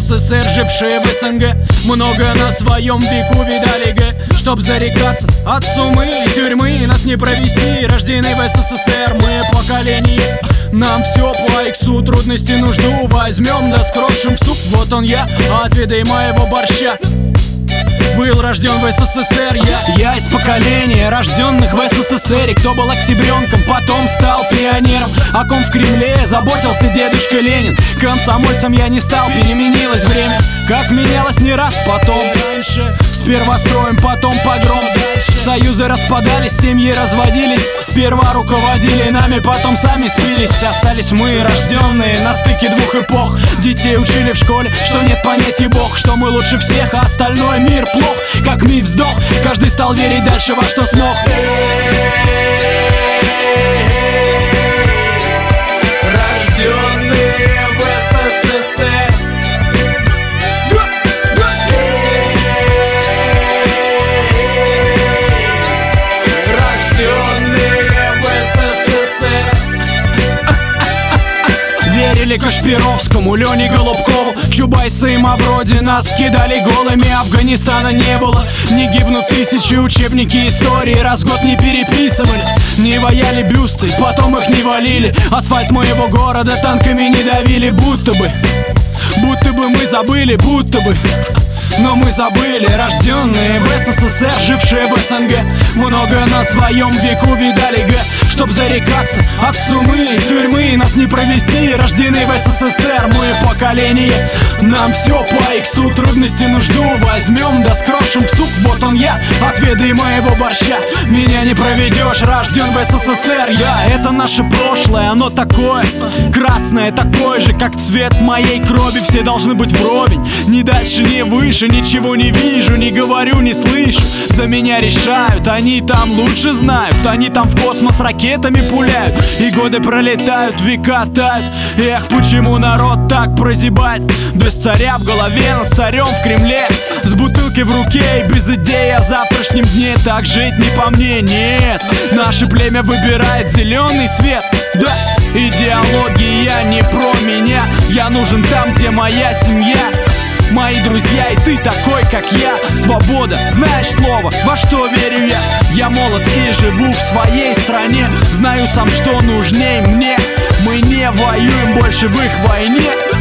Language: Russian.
СССР, жившие в СНГ, много на своем веку видали г. Чтоб зарекаться от сумы и тюрьмы, нас не провести, рождены в СССР. Мы поколение, нам все по иксу, трудности нужду возьмем, да скрошим в суп. Вот он я, отведай моего борща. Был рожден в СССР я из поколения рожденных в СССР. Кто был октябренком, потом стал пионером. О ком в Кремле заботился дедушка Ленин. Комсомольцем я не стал, переменилось время. Как менялось не раз потом. Сперва строим, потом погром. Союзы распадались, семьи разводились. Сперва руководили нами, потом сами спились. Остались мы, рожденные на стыке двух эпох. Детей учили в школе, что нет понятия Бог, что мы лучше всех, а остальной мир плох. Как миф вздох, каждый стал верить дальше во что смог. Рожденные в СССР. Рожденные в СССР. Верили Кашпировскому, Лене Голубкову, Чубайсы и Мавроди. Нас кидали голыми, Афганистана не было. Не гибнут тысячи, учебники истории раз в год не переписывали. Не ваяли бюсты, потом их не валили. Асфальт моего города танками не давили. Будто бы мы забыли, будто бы. Но мы забыли, рожденные в СССР, жившие в СНГ, много на своем веку видали г. Чтоб зарекаться от сумы и тюрьмы, нас не провести, рождены в СССР. Мы поколение, нам все по иксу, трудности нужду возьмем, да скрошим в суп. Вот он я, отведай моего борща. Меня не проведешь, рожден в СССР я. Это наше прошлое, оно такое красное, такое же, как цвет моей крови. Все должны быть вровень, ни дальше, ни выше. Ничего не вижу, не говорю, не слышу. За меня решают, они там лучше знают. Они там в космос ракетами пуляют, и годы пролетают, века тают. Эх, почему народ так прозябает? Без царя в голове, но с царем в Кремле, с бутылкой в руке и без идеи о завтрашнем дне. Так жить не по мне, нет. Наше племя выбирает зеленый свет. Да, идеология не про меня. Я нужен там, где моя семья, мои друзья и ты такой, как я. Свобода, знаешь слово, во что верю я. Я молод и живу в своей стране. Знаю сам, что нужней мне. Мы не воюем больше в их войне.